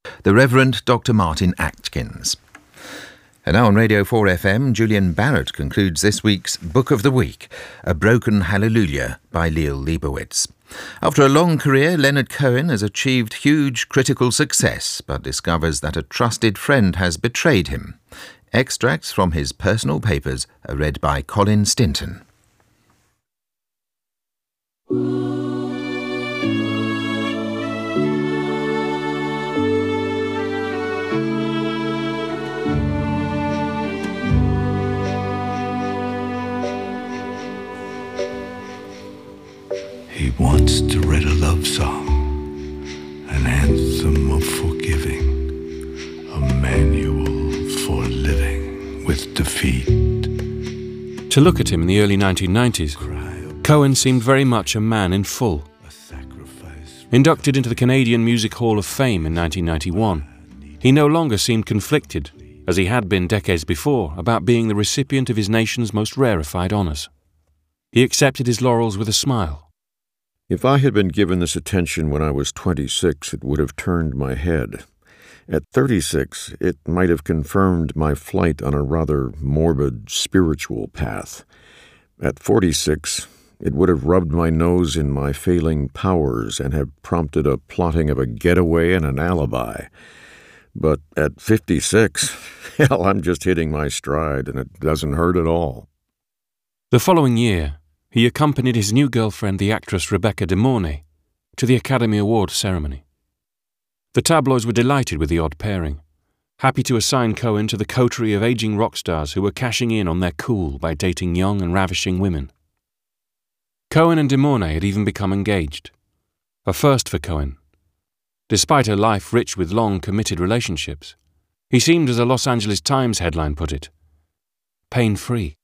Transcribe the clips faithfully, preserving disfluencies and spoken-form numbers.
the Reverend Doctor Martin Atkins. And now on Radio four F M, Julian Barrett concludes this week's Book of the Week, A Broken Hallelujah by Liel Leibowitz. After a long career, Leonard Cohen has achieved huge critical success, but discovers that a trusted friend has betrayed him. Extracts from his personal papers are read by Colin Stinton. He wants to write a love song, an anthem of forgiving, a manual for living with defeat. To look at him in the early nineteen nineties, Cohen seemed very much a man in full. Inducted into the Canadian Music Hall of Fame in nineteen ninety-one, he no longer seemed conflicted, as he had been decades before, about being the recipient of his nation's most rarefied honours. He accepted his laurels with a smile. If I had been given this attention when I was twenty-six, it would have turned my head. At thirty-six, it might have confirmed my flight on a rather morbid spiritual path. At forty-six, it would have rubbed my nose in my failing powers and have prompted a plotting of a getaway and an alibi. But at fifty-six, hell, I'm just hitting my stride, and it doesn't hurt at all. The following year, he accompanied his new girlfriend, the actress Rebecca De Mornay, to the Academy Award ceremony. The tabloids were delighted with the odd pairing, happy to assign Cohen to the coterie of aging rock stars who were cashing in on their cool by dating young and ravishing women. Cohen and De Mornay had even become engaged, a first for Cohen. Despite a life rich with long, committed relationships, he seemed, as a Los Angeles Times headline put it, pain-free.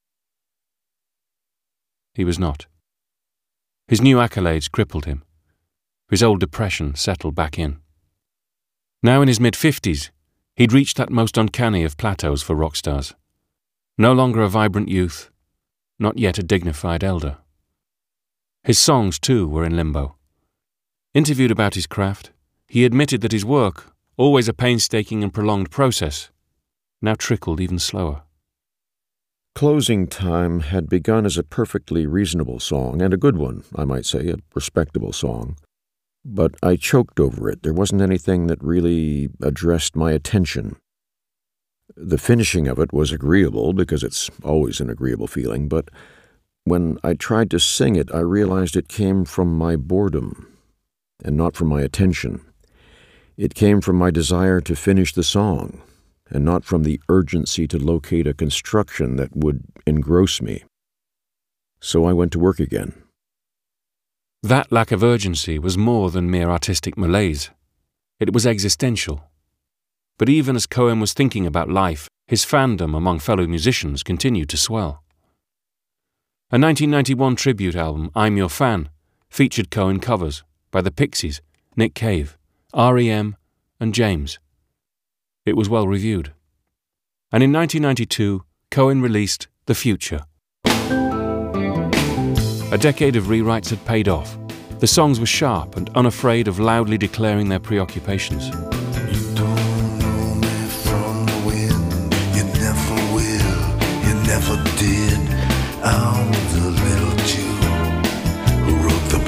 He was not. His new accolades crippled him. His old depression settled back in. Now in his mid-fifties, he'd reached that most uncanny of plateaus for rock stars. No longer a vibrant youth, not yet a dignified elder. His songs, too, were in limbo. Interviewed about his craft, he admitted that his work, always a painstaking and prolonged process, now trickled even slower. Closing Time had begun as a perfectly reasonable song, and a good one, I might say, a respectable song. But I choked over it. There wasn't anything that really addressed my attention. The finishing of it was agreeable, because it's always an agreeable feeling, but when I tried to sing it, I realized it came from my boredom, and not from my attention. It came from my desire to finish the song, and not from the urgency to locate a construction that would engross me. So I went to work again. That lack of urgency was more than mere artistic malaise. It was existential. But even as Cohen was thinking about life, his fandom among fellow musicians continued to swell. A nineteen ninety-one tribute album, I'm Your Fan, featured Cohen covers by the Pixies, Nick Cave, R E M, and James. It was well reviewed. And in nineteen ninety-two, Cohen released The Future. A decade of rewrites had paid off. The songs were sharp and unafraid of loudly declaring their preoccupations. You don't know me from the wind. You never will. You never did. I'm the little Jew who wrote the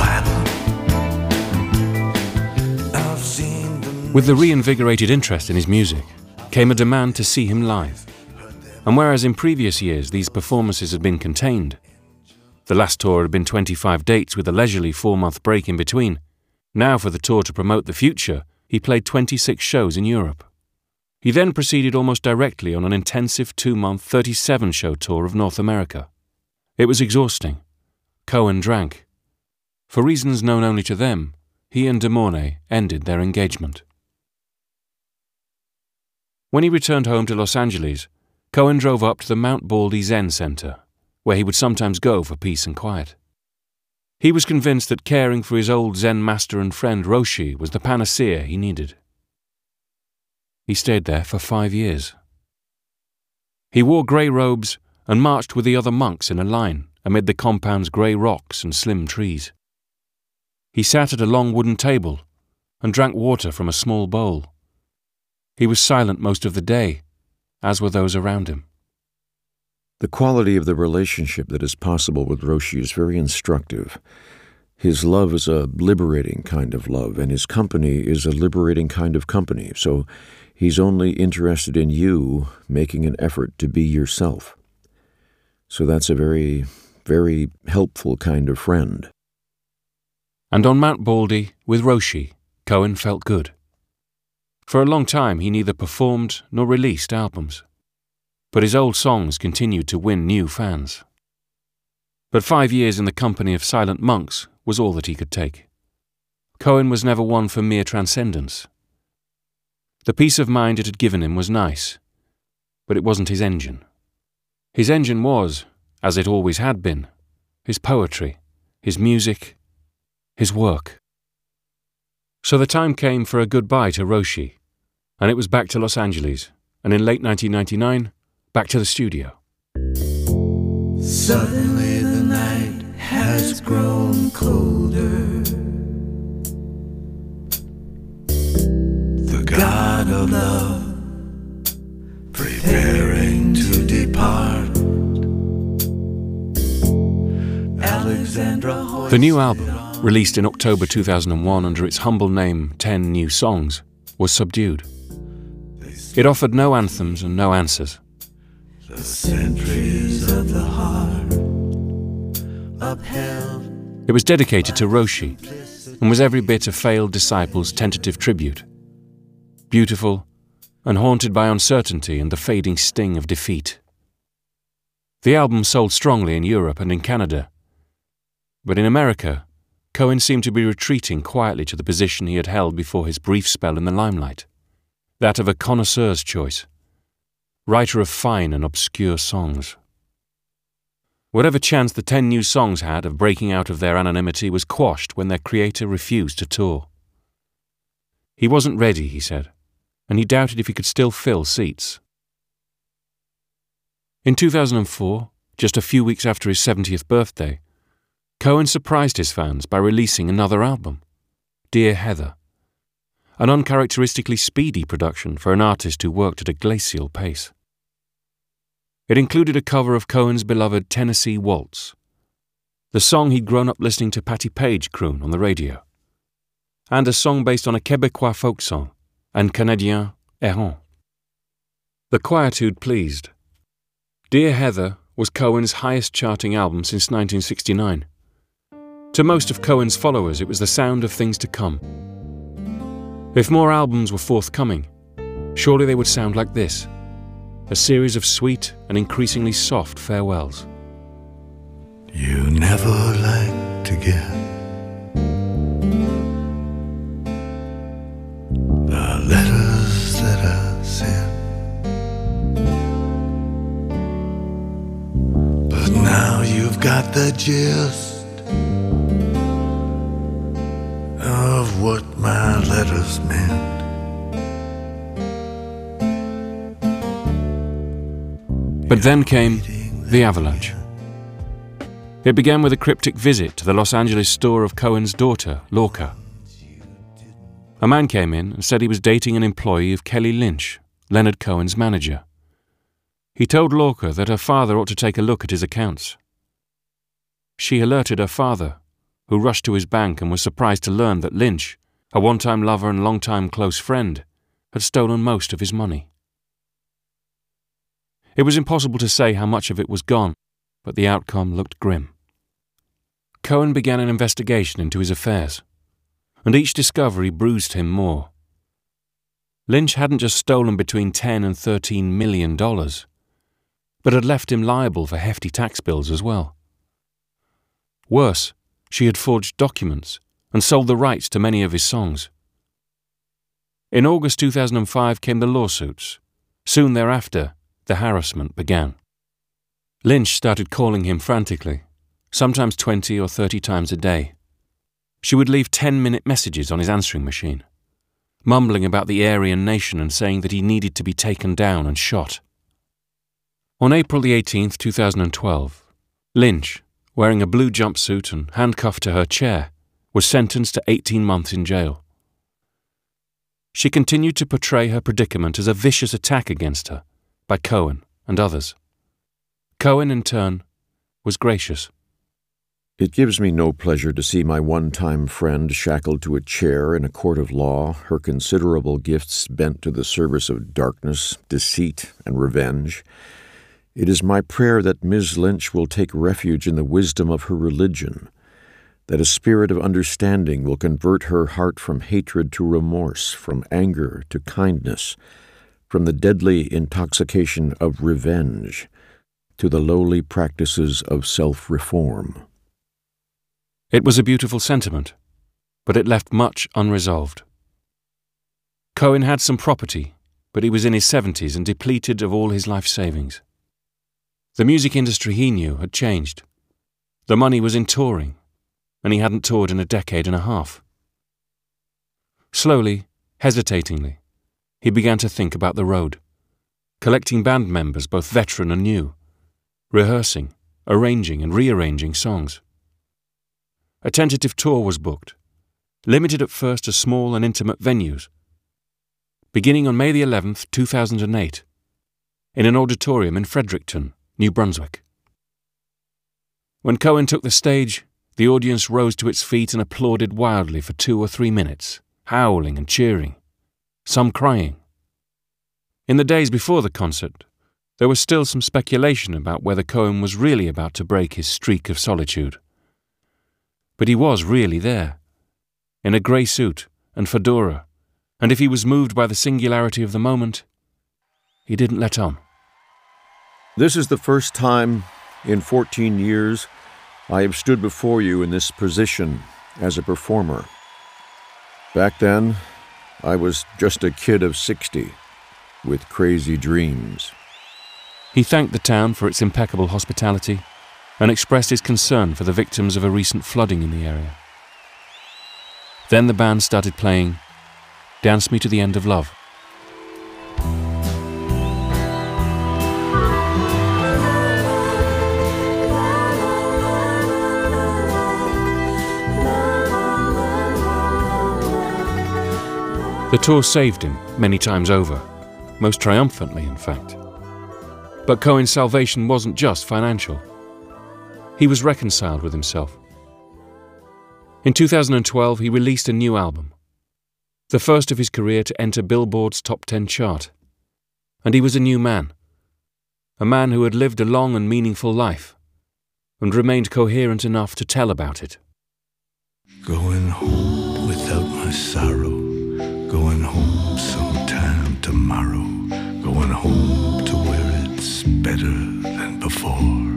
Bible. I've seen the With the reinvigorated interest in his music came a demand to see him live. And whereas in previous years these performances had been contained, the last tour had been twenty-five dates with a leisurely four-month break in between, now for the tour to promote The Future, he played twenty-six shows in Europe. He then proceeded almost directly on an intensive two-month, thirty-seven show tour of North America. It was exhausting. Cohen drank. For reasons known only to them, he and De Mornay ended their engagement. When he returned home to Los Angeles, Cohen drove up to the Mount Baldy Zen Center, where he would sometimes go for peace and quiet. He was convinced that caring for his old Zen master and friend Roshi was the panacea he needed. He stayed there for five years. He wore grey robes and marched with the other monks in a line amid the compound's grey rocks and slim trees. He sat at a long wooden table and drank water from a small bowl, He was silent most of the day, as were those around him. The quality of the relationship that is possible with Roshi is very instructive. His love is a liberating kind of love, and his company is a liberating kind of company, so he's only interested in you making an effort to be yourself. So that's a very, very helpful kind of friend. And on Mount Baldy, with Roshi, Cohen felt good. For a long time he neither performed nor released albums, but his old songs continued to win new fans. But five years in the company of silent monks was all that he could take. Cohen was never one for mere transcendence. The peace of mind it had given him was nice, but it wasn't his engine. His engine was, as it always had been, his poetry, his music, his work. So the time came for a goodbye to Roshi, and it was back to Los Angeles, and in late nineteen ninety-nine, back to the studio. Suddenly the night has grown colder. The God of love preparing to depart. Alexandra The new album, released in October two thousand one under its humble name Ten New Songs, was subdued. It offered no anthems and no answers. The centuries of the heart upheld. It was dedicated to Roshi and was every bit a failed disciple's tentative tribute. Beautiful and haunted by uncertainty and the fading sting of defeat. The album sold strongly in Europe and in Canada. But in America, Cohen seemed to be retreating quietly to the position he had held before his brief spell in the limelight, that of a connoisseur's choice, writer of fine and obscure songs. Whatever chance the ten new songs had of breaking out of their anonymity was quashed when their creator refused to tour. He wasn't ready, he said, and he doubted if he could still fill seats. In two thousand four, just a few weeks after his seventieth birthday, Cohen surprised his fans by releasing another album, Dear Heather, an uncharacteristically speedy production for an artist who worked at a glacial pace. It included a cover of Cohen's beloved Tennessee Waltz, the song he'd grown up listening to Patti Page croon on the radio, and a song based on a Québécois folk song, Un Canadien errant. The quietude pleased. Dear Heather was Cohen's highest-charting album since nineteen sixty-nine. To most of Cohen's followers, it was the sound of things to come. If more albums were forthcoming, surely they would sound like this, a series of sweet and increasingly soft farewells. You never like to get the letters that I sent, but now you've got the gist of what my letters meant. But then came the avalanche. It began with a cryptic visit to the Los Angeles store of Cohen's daughter, Lorca. A man came in and said he was dating an employee of Kelly Lynch, Leonard Cohen's manager. He told Lorca that her father ought to take a look at his accounts. She alerted her father, who rushed to his bank and was surprised to learn that Lynch, a one-time lover and long-time close friend, had stolen most of his money. It was impossible to say how much of it was gone, but the outcome looked grim. Cohen began an investigation into his affairs, and each discovery bruised him more. Lynch hadn't just stolen between ten and thirteen million dollars, but had left him liable for hefty tax bills as well. Worse, she had forged documents and sold the rights to many of his songs. In August two thousand five came the lawsuits. Soon thereafter, the harassment began. Lynch started calling him frantically, sometimes twenty or thirty times a day. She would leave ten-minute messages on his answering machine, mumbling about the Aryan nation and saying that he needed to be taken down and shot. On April the eighteenth, two thousand twelve, Lynch, wearing a blue jumpsuit and handcuffed to her chair, was sentenced to eighteen months in jail. She continued to portray her predicament as a vicious attack against her by Cohen and others. Cohen, in turn, was gracious. It gives me no pleasure to see my one-time friend shackled to a chair in a court of law, her considerable gifts bent to the service of darkness, deceit, and revenge. It is my prayer that Miz Lynch will take refuge in the wisdom of her religion, that a spirit of understanding will convert her heart from hatred to remorse, from anger to kindness, from the deadly intoxication of revenge to the lowly practices of self-reform. It was a beautiful sentiment, but it left much unresolved. Cohen had some property, but he was in his seventies and depleted of all his life savings. The music industry he knew had changed. The money was in touring, and he hadn't toured in a decade and a half. Slowly, hesitatingly, he began to think about the road, collecting band members, both veteran and new, rehearsing, arranging and rearranging songs. A tentative tour was booked, limited at first to small and intimate venues. Beginning on May the eleventh, two thousand eight, in an auditorium in Fredericton, New Brunswick. When Cohen took the stage, the audience rose to its feet and applauded wildly for two or three minutes, howling and cheering, some crying. In the days before the concert, there was still some speculation about whether Cohen was really about to break his streak of solitude. But he was really there, in a grey suit and fedora, and if he was moved by the singularity of the moment, he didn't let on. This is the first time in fourteen years I have stood before you in this position as a performer. Back then, I was just a kid of sixty, with crazy dreams. He thanked the town for its impeccable hospitality and expressed his concern for the victims of a recent flooding in the area. Then the band started playing Dance Me to the End of Love. The tour saved him many times over, most triumphantly in fact. But Cohen's salvation wasn't just financial. He was reconciled with himself. In two thousand twelve, he released a new album, the first of his career to enter Billboard's top ten chart. And he was a new man, a man who had lived a long and meaningful life, and remained coherent enough to tell about it. Going home without my sorrow, going home sometime tomorrow, going home to where it's better than before.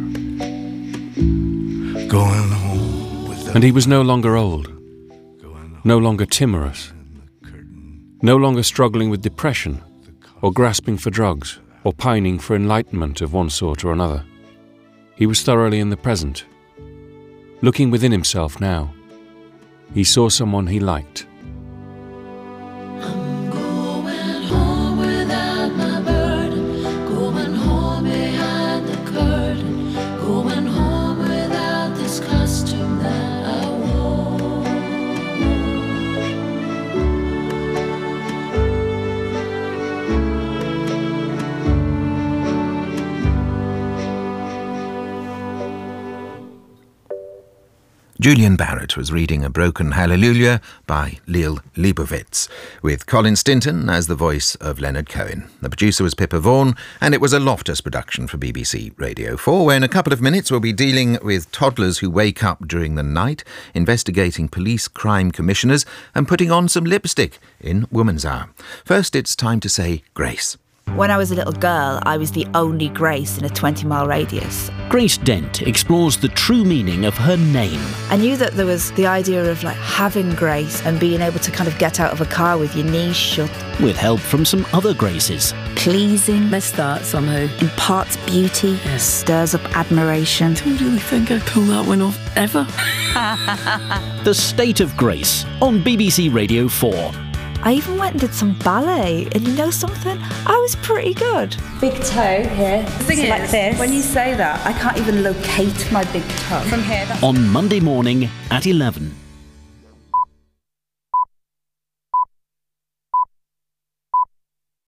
Going home without. And he was no longer old, no longer timorous, no longer struggling with depression or grasping for drugs or pining for enlightenment of one sort or another. He was thoroughly in the present. Looking within himself now, he saw someone he liked. I'm going home without my burden, going home behind the curtain, going home without this costume that I wore. Julian Barrett was reading A Broken Hallelujah by Liel Leibovitz, with Colin Stinton as the voice of Leonard Cohen. The producer was Pippa Vaughan, and it was a Loftus production for B B C Radio four, where in a couple of minutes we'll be dealing with toddlers who wake up during the night, investigating police crime commissioners, and putting on some lipstick in Woman's Hour. First, it's time to say grace. When I was a little girl, I was the only Grace in a twenty mile radius. Grace Dent explores the true meaning of her name. I knew that there was the idea of like having grace and being able to kind of get out of a car with your knees shut. With help from some other Graces. Pleasing, Missed that somehow. imparts beauty, Yes. stirs up admiration. I don't really think I'd pull that one off ever. The State of Grace on B B C Radio four. I even went and did some ballet, and you know something? I was pretty good. Big toe here. Sing it like this. When you say that, I can't even locate my big toe. From here. On Monday morning at eleven.